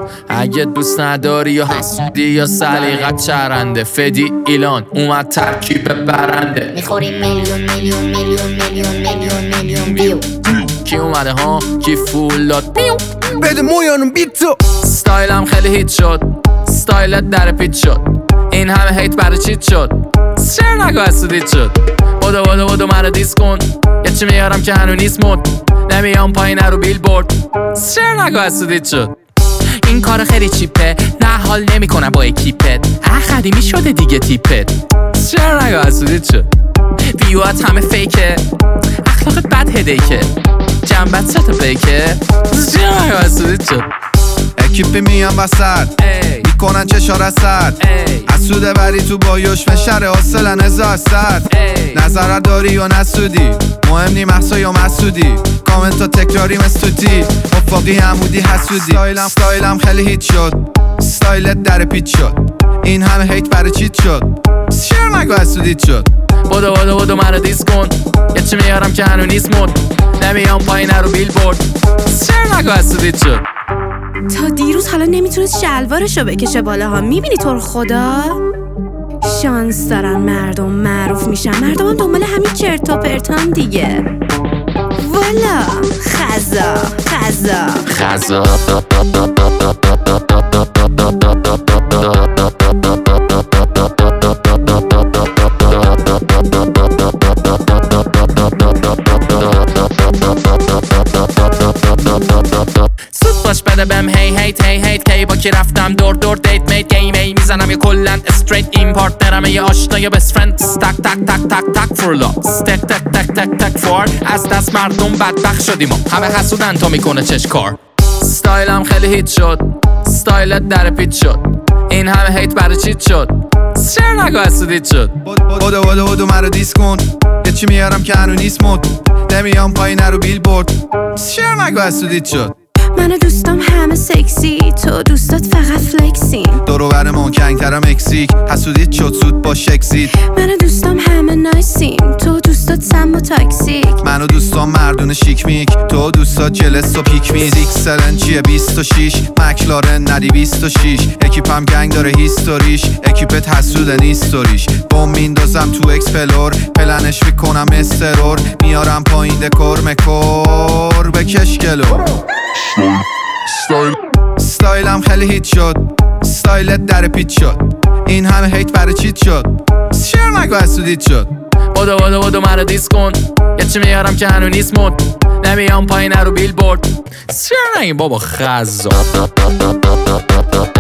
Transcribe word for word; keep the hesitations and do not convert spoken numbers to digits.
اگه دوست نداری یا حسودی یا سلیقت چرنده، فدی ایلان اومد ترکیب برنده. میخوریم میلیون میلیون میلیون میلیون میلیون میلیون ویو. کی اومده ها کی فول داد بده مویانم بیتو. ستایلم خیلی هیت شد، ستایلت در پیت شد، این همه هیت برای چیت شد، چرا نگاه حسودیت شد. بودو بودو بودو مرا دیس کن، یه چی میارم که هنو نیست مد، نمیام پایین رو بیل بورد، چرا نگاه حسودیت شد. این کار خیلی چیپه، نه حال نمی کنم با اکیپت، اه قدیمی شده دیگه تیپت، چرا نگاه حسودیت شد. ویوات همه فیکه، اخلاقت بد هدیکه، جنبت سه تا بیکه، چرا نگاه حسودیت شد. اکیپی میان وسط میکنن چشار اسد، حسوده وری تو بایوش فشر حاصلن هزار صد. نظرت داری یا نسودی، مهم نی محسا یا مسودی، کامنتا تکراری مستودی، افاقی همودی حسودی. ستایلم ستایلم خیلی هیت شد، ستایلت در پیت شد، این همه هیت برای چیت شد، چرا نگاه حسودیت شد. بودو بودو بودو مرا دیس کن، یه چی میارم که هنو نیست مد، نمیام پایین رو بیل بورد، چرا نگاه حسودیت شد. تا دیروز حالا نمیتونست شلوارشو بکشه بالاها، میبینی تو رو خدا؟ شانس دارن مردم معروف میشن، مردم هم دنبال همین چرت و پرتان دیگه. والا خزا خزا خزا سود باش بده بهم هی هیت هی هیت، کی با کی رفتم دور دور دیت میت، گیم ای میزنم یه کلند استریت، این پارتنرم یه آشنا یا بست فرند، تک تک تک تک تک فور لاکس، تک تک تک تک تک فور، از دست مردم بدبخت شدیم، همه حسودن تو میکنه چش کار. ستایلم خیلی هیت شد، ستایلت در پیت شد، این همه هیت برای چیت شد، چرا نگاه حسودیت شد. بودو بودو بودو مرا دیس کن، یه چی میارم که هنو نیست مد، نمیام پایین رو بیل بورد، چرا نگاه حسودیت شد. من دوستم همه سکسی، تو دوستات فقط فلکسین، دورو بر ما کنگترم اکسیک، حسودیت شد سود با شکسید. من دوستم همه نایسیم، تو دوستات سم و تاکسیک، من دوستام مردون شیک میک، تو دوستات جلس و پیک میز. ایکسلن چیه بیست و شیش، مکلارن ندی بیست و شیش، اکیپم گنگ داره هیستوریش، اکیپت حسوده نیستوریش. بوم میندازم تو اکسپلور، پلنش میکنم استرور، میارم پایین دکور مکور بکش گلور. ستایل ستایلم خیلی هیت شد، ستایلت در پیت شد، این همه هیت برای چیت شد، چرا نگاه حسودیت شد. بودو بودو بودو مرا دیس کن، یه چی میارم که هنو نیست مد، نمیام پایین رو بیل بورد، چرا نگی بابا خزا.